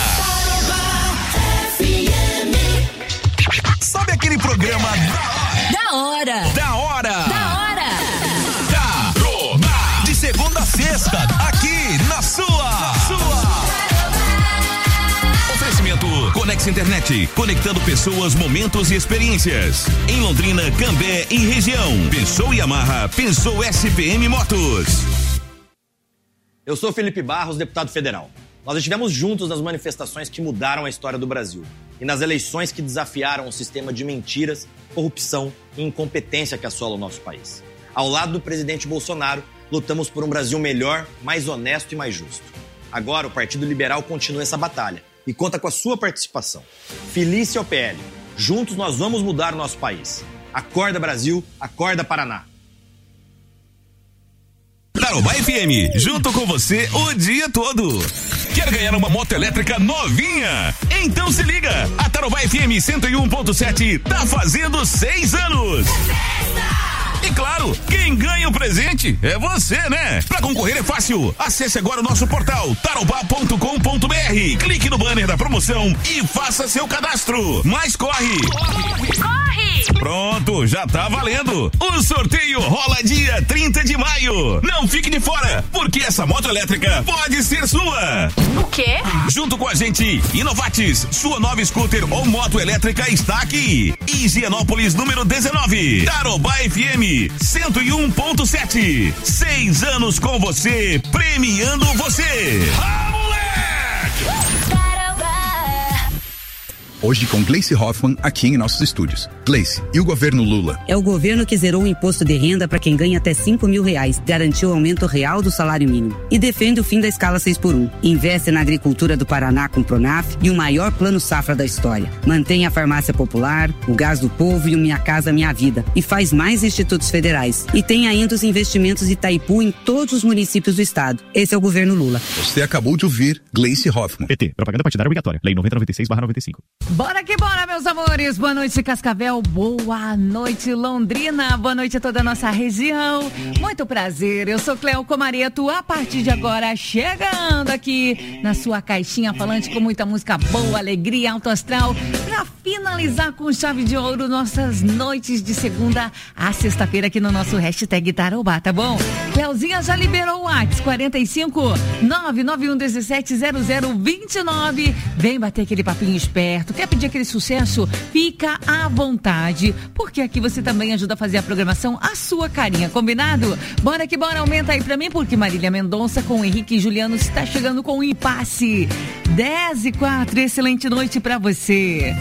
Sabe aquele programa da hora? Da hora! Da hora! Tarobá! De segunda a sexta, aqui na sua! Sua! Oferecimento Conex Internet, conectando pessoas, momentos e experiências. Em Londrina, Cambé e região. Pensou Yamaha, pensou S P M Motos. Eu sou Felipe Barros, deputado federal. Nós estivemos juntos nas manifestações que mudaram a história do Brasil e nas eleições que desafiaram o sistema de mentiras, corrupção e incompetência que assola o nosso país. Ao lado do presidente Bolsonaro, lutamos por um Brasil melhor, mais honesto e mais justo. Agora, o Partido Liberal continua essa batalha e conta com a sua participação. Filice ao P L. Juntos nós vamos mudar o nosso país. Acorda Brasil, acorda Paraná. Tarobá F M, junto com você o dia todo. Quer ganhar uma moto elétrica novinha? Então se liga, a Tarobá F M cento e um ponto sete tá fazendo seis anos. E claro, quem ganha o presente é você, né? Pra concorrer é fácil. Acesse agora o nosso portal tarobá ponto com ponto b r. Clique no banner da promoção e faça seu cadastro. Mas corre! Corre! Corre! Pronto, já tá valendo. O sorteio rola dia trinta de maio. Não fique de fora, porque essa moto elétrica pode ser sua. O quê? Junto com a gente, Inovatis, sua nova scooter ou moto elétrica está aqui. Higienópolis número dezenove. Tarobá F M cento e um ponto sete. Seis anos com você, premiando você. Ah, moleque! Hoje com Gleice Hoffmann aqui em nossos estúdios. Gleice, e o governo Lula? É o governo que zerou o imposto de renda para quem ganha até cinco mil reais, garantiu o aumento real do salário mínimo e defende o fim da escala seis por um. Investe na agricultura do Paraná com o Pronaf e o maior plano safra da história. Mantém a farmácia popular, o gás do povo e o Minha Casa Minha Vida. E faz mais institutos federais. E tem ainda os investimentos de Itaipu em todos os municípios do estado. Esse é o governo Lula. Você acabou de ouvir Gleice Hoffmann. P T, propaganda partidária obrigatória. Lei noventa noventa e seis barra noventa e cinco. Bora que bora, meus amores. Boa noite, Cascavel. Boa noite, Londrina. Boa noite a toda a nossa região. Muito prazer. Eu sou Cleo Comareto. A partir de agora, chegando aqui na sua caixinha falante com muita música boa, alegria, alto astral, pra finalizar com chave de ouro nossas noites de segunda a sexta-feira aqui no nosso hashtag Tarobá, tá bom? Cleuzinha já liberou o WhatsApp quarenta e cinco, nove nove um um sete zero zero dois nove. Vem bater aquele papinho esperto. Quer pedir aquele sucesso? Fica à vontade, porque aqui você também ajuda a fazer a programação à sua carinha, combinado? Bora que bora, aumenta aí pra mim, porque Marília Mendonça com Henrique e Juliano está chegando com o impasse. dez e quatro, excelente noite pra você.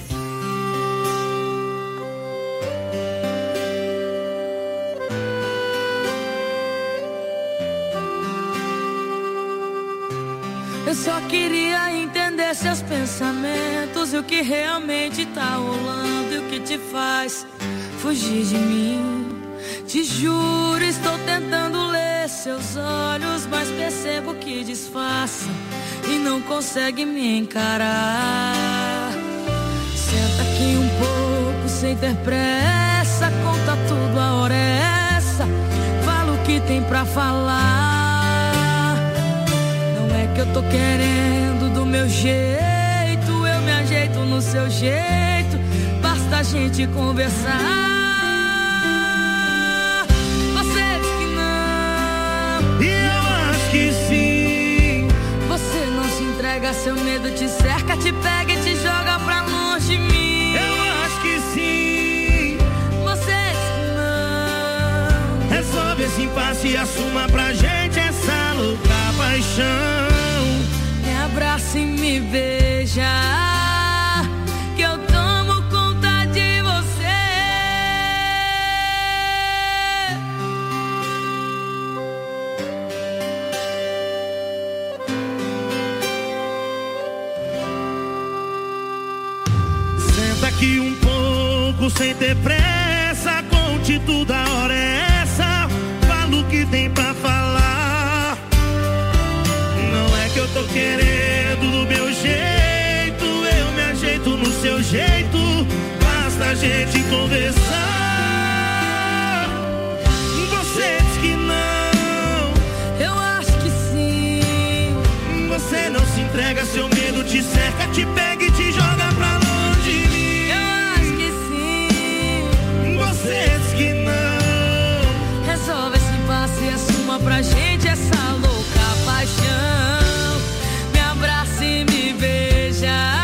Eu só queria entender seus pensamentos e o que realmente tá rolando e o que te faz fugir de mim. Te juro, estou tentando ler seus olhos, mas percebo que disfarça e não consegue me encarar. Senta aqui um pouco sem ter pressa, conta tudo, a hora é essa. Fala o que tem pra falar. Que eu tô querendo do meu jeito, eu me ajeito no seu jeito, basta a gente conversar. Você diz que não, e eu acho que sim. Você não se entrega, seu medo te cerca, te pega e te joga pra longe de mim. Eu acho que sim. Você diz que não. Resolve esse impasse e assuma pra gente essa louca paixão. Abraça e me beija, que eu tomo conta de você. Senta aqui um pouco sem ter pressa, conte tudo, a hora é essa. Fala o que tem pra falar. Não é que eu tô querendo do meu jeito, eu me ajeito no seu jeito, basta a gente conversar. entrega, seu medo te cerca, te pega e te joga pra longe de mim. Eu acho que sim. Você diz que não. Resolve esse impasse e assuma pra gente essa louca paixão. Me abraça e me beija.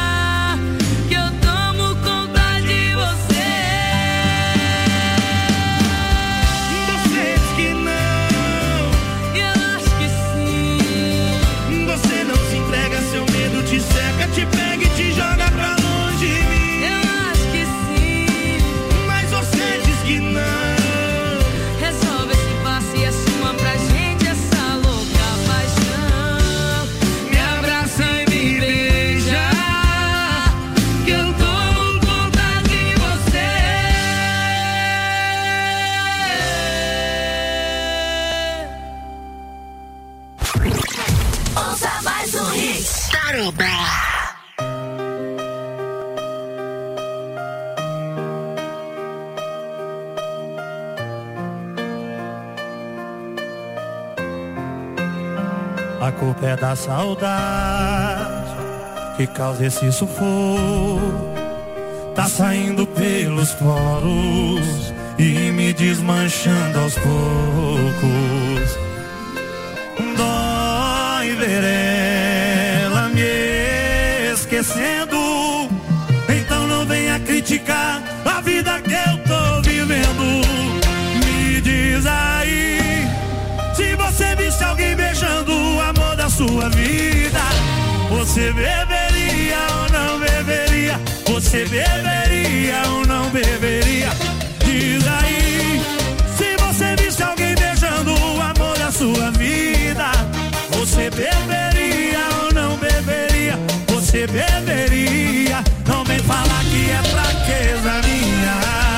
Te seca, te pega e te joga pra longe de mim. Eu acho que sim, mas você diz que não. Resolve esse impasse e assuma pra gente essa louca paixão. Me abraça e me beija, que eu tomo conta de você. Ouça mais um hit. A culpa é da saudade que causa esse sufoco. Tá saindo pelos poros e me desmanchando aos poucos. Dói ver ela me esquecendo. Então não venha criticar a vida que eu tô vivendo. Me diz aí, se você visse alguém beijando o amor da sua vida, você beberia ou não beberia? Você beberia ou não beberia? Diz aí, se você visse alguém beijando o amor da sua vida, você beberia ou não beberia? Você beberia? Não vem falar que é fraqueza minha.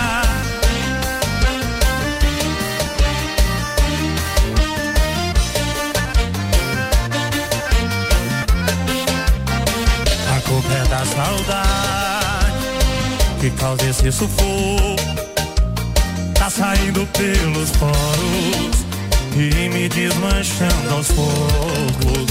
A culpa é da saudade que causa esse sufoco. Tá saindo pelos poros e me desmanchando aos poucos.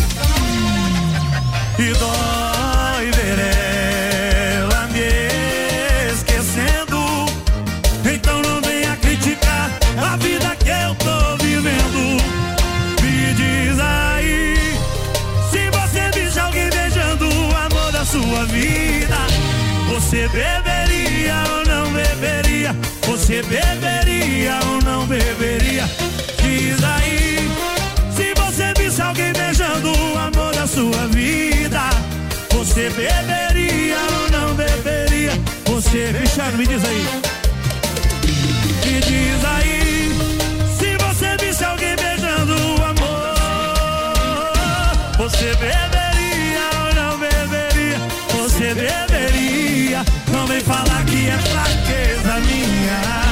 E dói ver ela me esquecendo. Então não venha criticar a vida que eu tô vivendo. Me diz aí, se você visse alguém beijando o amor da sua vida, você beberia ou não beberia? Você beberia ou não beberia? Diz aí, se você visse alguém beijando o amor da sua vida, você beberia ou não beberia? Você, Cristiano, me diz aí. Me diz aí, se você visse alguém beijando o amor, você beberia ou não beberia? Você beberia? Não vem falar que é fraqueza minha.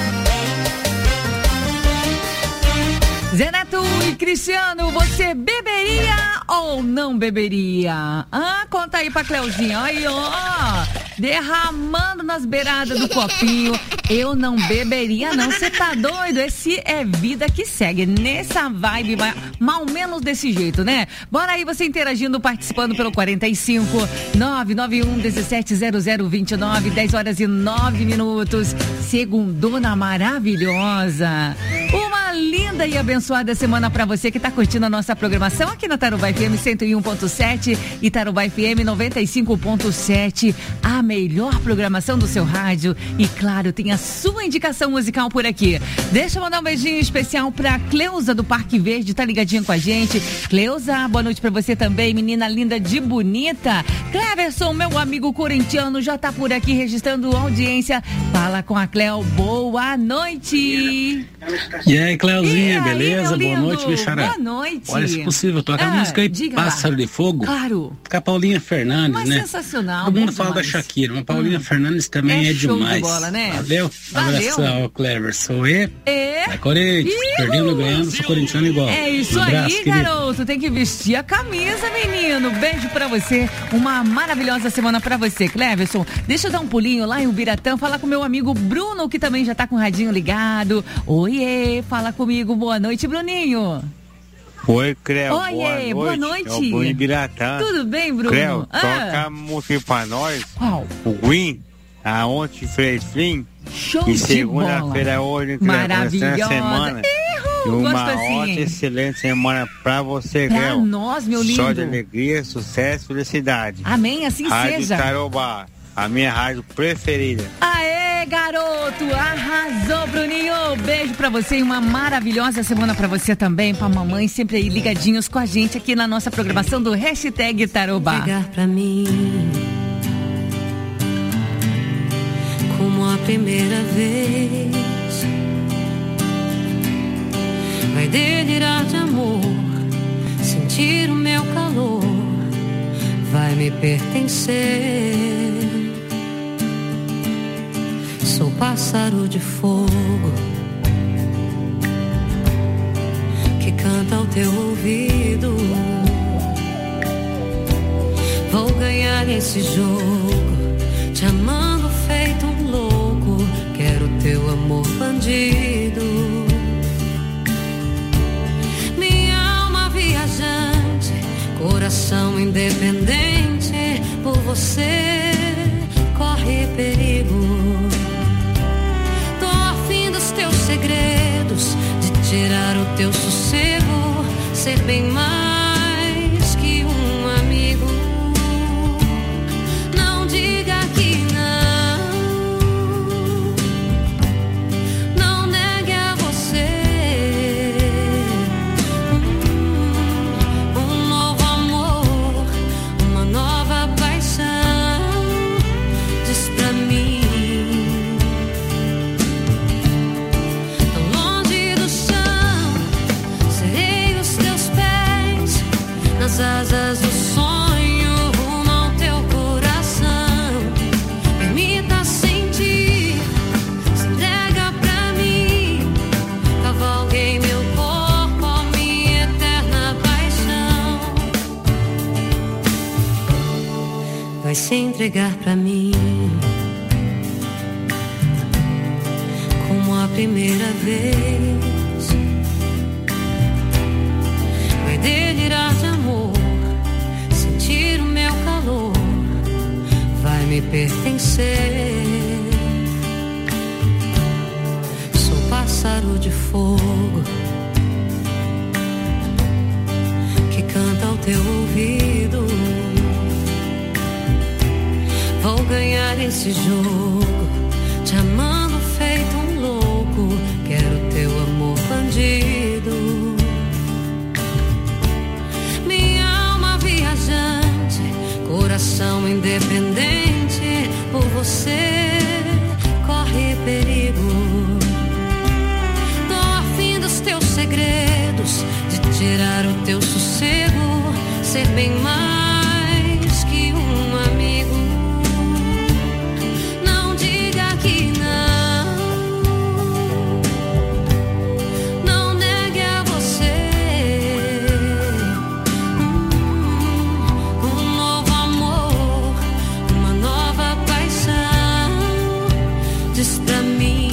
Zé Neto e Cristiano, você beberia ou não beberia? Ah, conta aí pra Cleuzinha. Aí, ó, derramando nas beiradas do copinho. Eu não beberia, não. Você tá doido? Esse é vida que segue. Nessa vibe, mal menos desse jeito, né? Bora aí você interagindo, participando pelo quarenta e cinco, nove nove um, dezessete zero zero vinte e nove, dez horas e nove minutos. Segundona maravilhosa. Uma linda e abençoada semana pra você que tá curtindo a nossa programação aqui na Tarobá F M cento e um ponto sete e Tarobá F M noventa e cinco ponto sete. A melhor programação do seu rádio. E claro, tem a sua indicação musical por aqui. Deixa eu mandar um beijinho especial pra Cleusa do Parque Verde, tá ligadinha com a gente. Cleusa, boa noite pra você também, menina linda de bonita. Cleverson, meu amigo corintiano, já tá por aqui registrando audiência. Fala com a Cleo, boa noite. E aí, Cleuzinha, e beleza? Aí, boa noite, Bichara. Boa noite. Olha, se possível, toca ah, a música aí, Pássaro lá. De Fogo. Claro. Com a Paulinha Fernandes, mas né? Sensacional. Todo mundo fala demais da Shakira, mas Paulinha hum. Fernandes também é, é demais. De bola, né? Valeu. Valeu. Abração, Cleverson. E... É. Vai, Corinthians. Perdendo, ganhando, sou corintiano igual. É isso um abraço, aí, querido. Garoto. Tem que vestir a camisa, menino. Beijo pra você. Uma maravilhosa semana pra você, Cleverson. Deixa eu dar um pulinho lá em Ubiratã, falar com meu amigo Bruno, que também já tá com o radinho ligado. Oiê, fala comigo. Boa noite, Bruninho. Oi, Creu. Oi, boa noite. É o Bruno Ibiratã. Tudo bem, Bruno? Creu, ah. toca a música pra nós. Qual? O Queen, aonde fez fim. Show e de segunda-feira hoje, Creu. Maravilhosa. Semana. Erro, uma assim. ótima, excelente semana pra você, Pra Creu. nós, meu lindo. Só de alegria, sucesso, felicidade. Amém, assim Rádio seja. Tarobá, a minha rádio preferida. Aê, garoto! Arrasou, Bruninho! Beijo pra você e uma maravilhosa semana pra você também, pra mamãe, sempre aí ligadinhos com a gente aqui na nossa programação do Hashtag Tarobá. Ligar pra mim como a primeira vez, vai delirar de amor, sentir o meu calor, vai me pertencer. Sou pássaro de fogo que canta ao teu ouvido. Vou ganhar esse jogo, te amando feito um louco. Quero teu amor bandido. Minha alma viajante, coração independente, por você corre perigo. Teus segredos, de tirar o teu sossego, ser bem mais que um amigo. Não diga que não, não negue a você um, um novo amor, uma nova paixão. Diz pra mim. Asas do sonho rumo ao teu coração. Permita sentir, se entrega pra mim. Cavalguei meu corpo, a minha eterna paixão. Vai se entregar pra mim como a primeira vez. Vai delirar de amor, sentir o meu calor, vai me pertencer. Sou pássaro de fogo que canta ao teu ouvido. Vou ganhar esse jogo, te amando feito um louco. Quero teu amor bandido. Coração independente, por você corre perigo. Tô afim dos teus segredos, de tirar o teu sossego, ser bem mais que um amigo. Não diga que não, não negue a você. Diz pra mim,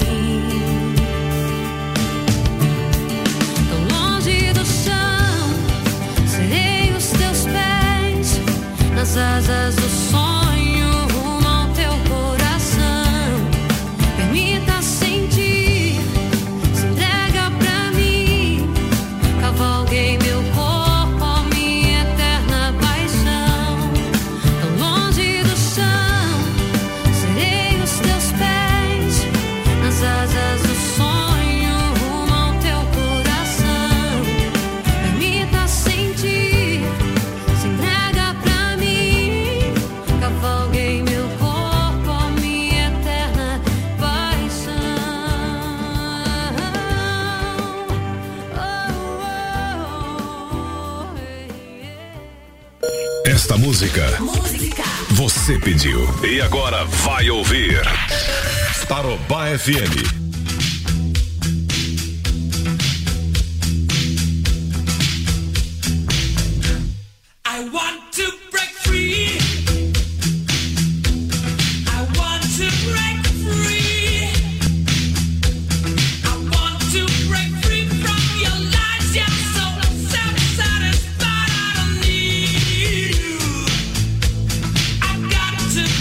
tão longe do chão, serei os teus pés, nas asas do sonho rumo ao teu coração. Permita sentir, se entrega pra mim. Cavalguei meu corpo, a minha eterna paixão. Tão longe do chão, serei os teus pés, nas asas do sonho rumo ao teu coração. Permita sentir, se entrega pra mim. Cavalguei meu corpo, a minha eterna paixão. Esta música, música você pediu e agora vai ouvir. Tarobá F M. I want to break free from your lies, yeah, so self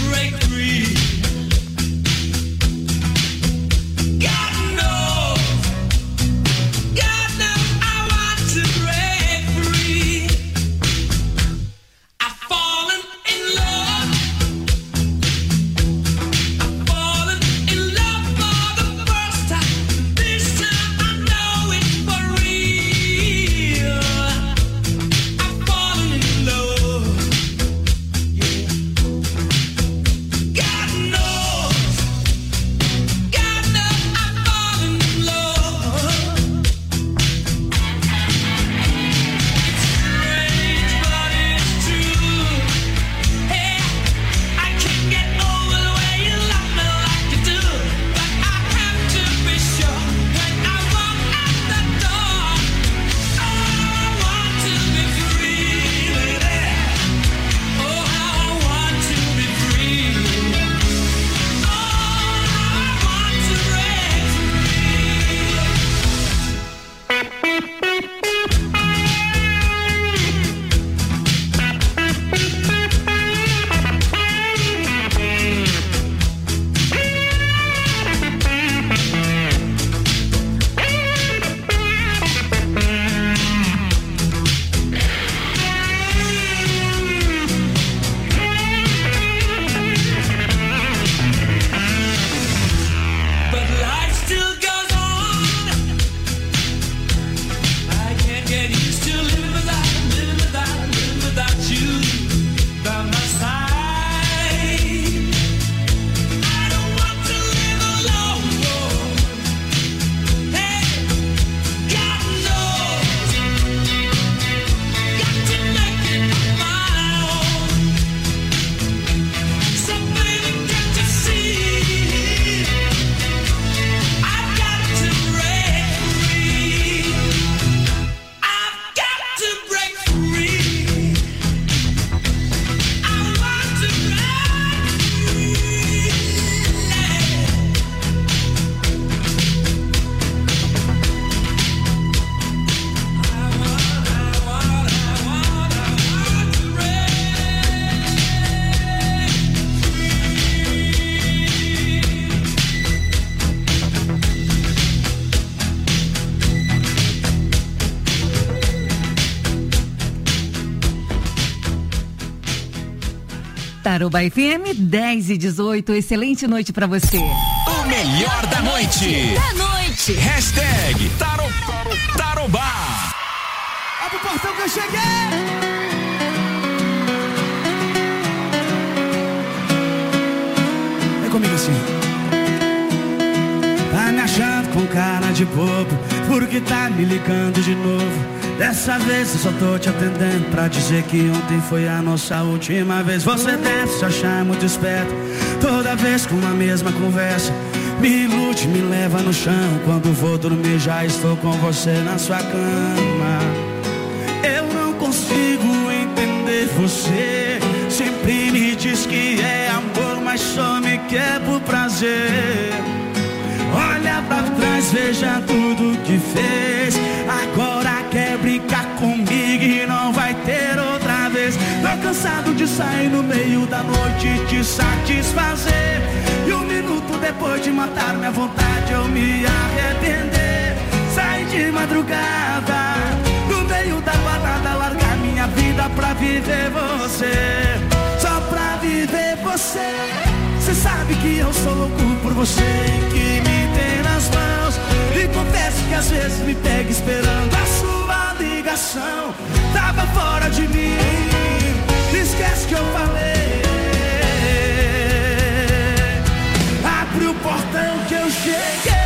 Tarobá F M dez e dezoito, excelente noite pra você. O melhor da noite. Da noite. Hashtag Taro, Tarobá. Abre o portão que eu cheguei. Vem comigo assim. Tá me achando com cara de bobo, porque tá me ligando de novo. Dessa vez eu só tô te atendendo pra dizer que ontem foi a nossa última vez. Você deve se achar muito esperto, toda vez com a mesma conversa. Me ilude, me leva no chão, quando vou dormir já estou com você na sua cama. Eu não consigo entender você, sempre me diz que é amor, mas só me quer por prazer. Olha pra trás, veja tudo que fez, agora quer brincar comigo e não vai ter outra vez. Tô cansado de sair no meio da noite e te satisfazer, e um minuto depois de matar minha vontade eu me arrepender. Sair de madrugada, no meio da balada, largar minha vida pra viver você, só pra viver você. Cê sabe que eu sou louco por você, que me tem nas mãos, e confesso que às vezes me pega esperando a sua ligação. Tava fora de mim, esquece que eu falei. Abre o portão que eu cheguei.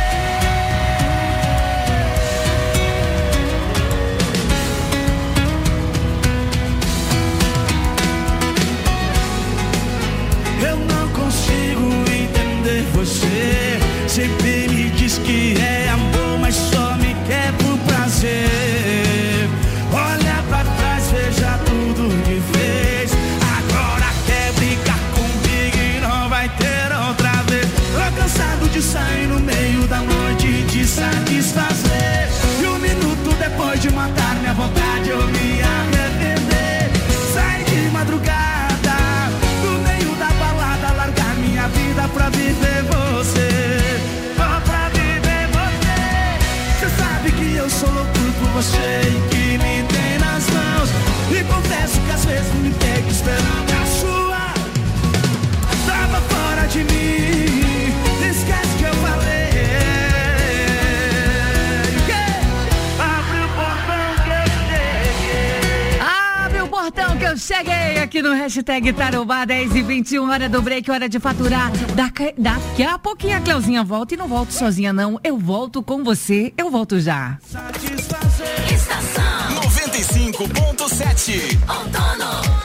Eu não consigo entender você, sempre me diz que é amor, mas só me quer por prazer. Olha pra trás, veja tudo que fez, agora quer brincar comigo e não vai ter outra vez. Tô cansado de sair no meio da noite e te satisfazer, e um minuto depois de matar minha vontade eu me arrepender. Sai de madrugada, no meio da balada, Cheguei aqui no hashtag Tarobá dez e vinte e um, hora do break, hora de faturar. Daqui, daqui a pouquinho a Cleuzinha volta e não volto sozinha não, eu volto com você, eu volto já. Estação noventa e cinco ponto sete. Outono.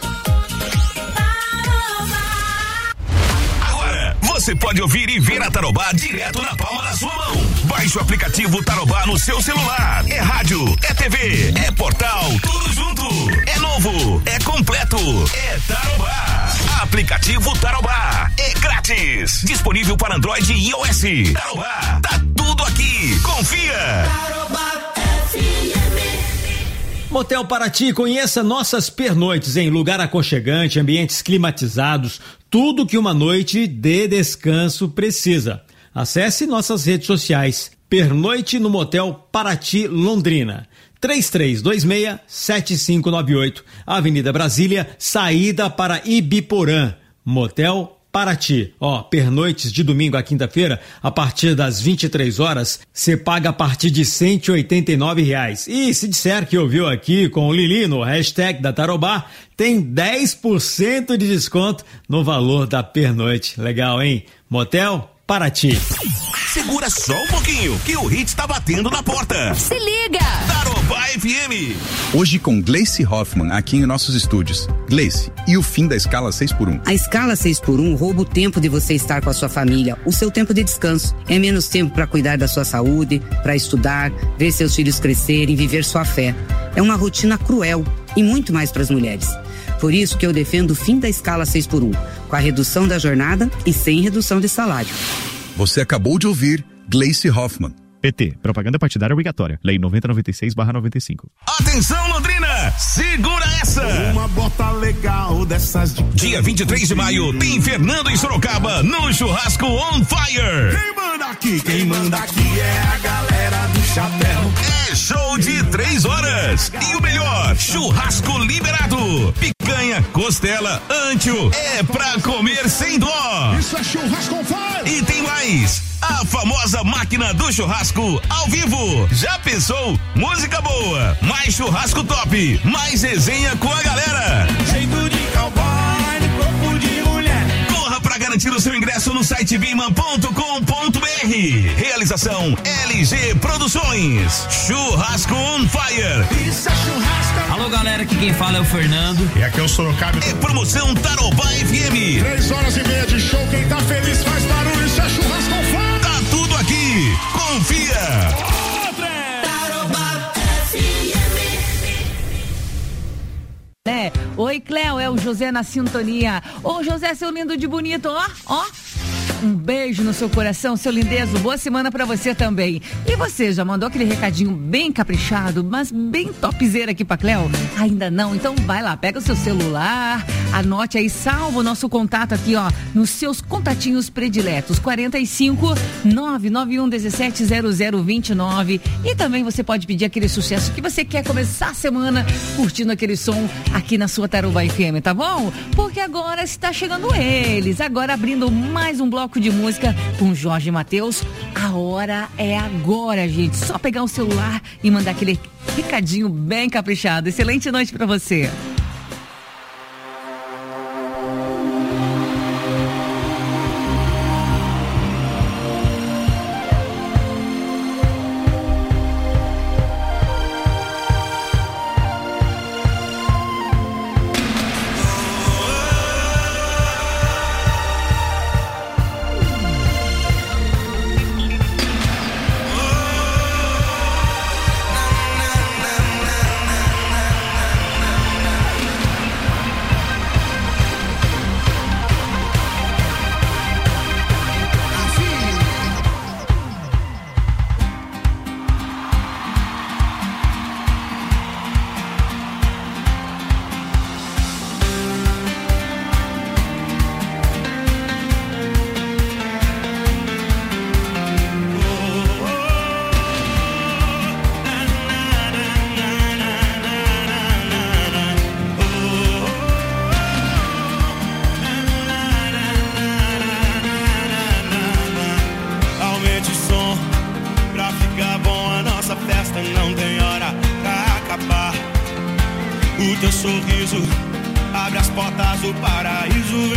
Agora você pode ouvir e ver a Tarobá direto na palma da sua mão. Baixe o aplicativo Tarobá no seu celular. É rádio, é T V, é portal, tudo junto. É novo, é completo, é Tarobá. Aplicativo Tarobá, é grátis. Disponível para Android e iOS. Tarobá, tá tudo aqui. Confia. Tarobá F M. Motel Paraty, conheça nossas pernoites em lugar aconchegante, ambientes climatizados, tudo que uma noite de descanso precisa. Acesse nossas redes sociais. Pernoite no Motel Paraty, Londrina. três três dois seis, sete cinco nove oito. Avenida Brasília, saída para Ibiporã. Motel Paraty. Ó, pernoites de domingo a quinta-feira, a partir das vinte e três horas, você paga a partir de cento e oitenta e nove reais. E se disser que ouviu aqui com o Lili no hashtag da Tarobá, tem dez por cento de desconto no valor da pernoite. Legal, hein? Motel Paraty. Segura só um pouquinho, que o hit tá batendo na porta. Se liga! Tarobá F M. Hoje com Gleice Hoffmann aqui em nossos estúdios. Gleice, e o fim da escala seis por um? A escala seis por um rouba o tempo de você estar com a sua família, o seu tempo de descanso. É menos tempo para cuidar da sua saúde, para estudar, ver seus filhos crescerem, viver sua fé. É uma rotina cruel e muito mais para as mulheres. Por isso que eu defendo o fim da escala seis por um, com a redução da jornada e sem redução de salário. Você acabou de ouvir Gleice Hoffmann. P T, propaganda partidária obrigatória. Lei noventa noventa e seis barra noventa e cinco. Atenção, Londrina! Segura essa! Uma bota legal dessas de... Dia vinte e três de maio, tem Fernando em Sorocaba, no Churrasco On Fire. Quem manda aqui, quem manda aqui é a galera do chapéu. É show de três horas. E o melhor, churrasco liberado. Picanha, costela, antio, é pra comer sem dó. Isso é Churrasco On Fire. E tem mais. A famosa máquina do churrasco ao vivo. Já pensou? Música boa, mais churrasco top, mais resenha com a galera. Jeito de cowboy, corpo de mulher. Corra pra garantir o seu ingresso no site biman ponto com ponto br. Realização L G Produções. Churrasco On Fire. Isso é churrasco. Alô, galera, aqui quem fala é o Fernando. E aqui é o Sorocaba. É promoção Tarobá F M. Três horas e meia de show, quem tá feliz faz barulho. Isso é Churrasco On Fire. Tá tudo aqui. Confia. Tarobá F M. É. Oi, Cléo, é o José na sintonia. Ô, José, seu lindo de bonito, ó, ó. Um beijo no seu coração, seu lindezo. Boa semana pra você também. E você, já mandou aquele recadinho bem caprichado, mas bem topzera aqui pra Cléo? Ainda não? Então vai lá, pega o seu celular, anote aí, salva o nosso contato aqui, ó, nos seus contatinhos prediletos, quarenta e cinco, nove nove um, dezessete, zero zero vinte e nove. E também você pode pedir aquele sucesso que você quer começar a semana curtindo aquele som aqui na sua Tarobá F M, tá bom? Porque agora está chegando eles, agora abrindo mais um bloco de música com Jorge Mateus. A hora é agora, gente. Só pegar o celular e mandar aquele recadinho bem caprichado. Excelente noite pra você. portas do paraíso